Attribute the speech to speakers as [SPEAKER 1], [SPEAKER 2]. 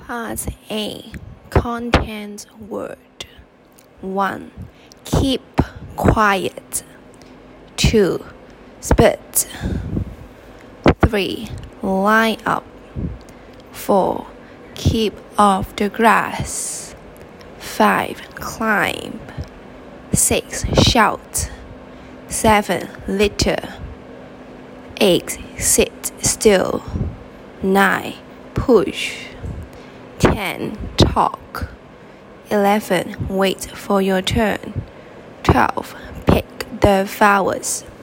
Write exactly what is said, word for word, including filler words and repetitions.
[SPEAKER 1] Part A. Content word. one. Keep quiet. two. Spit. three. Line up. four. Keep off the grass. five. Climb. six. Shout. seven. Litter. eight. Sit still. nine. Push. ten. Talk. eleven. Wait for your turn. twelve. Pick the flowers.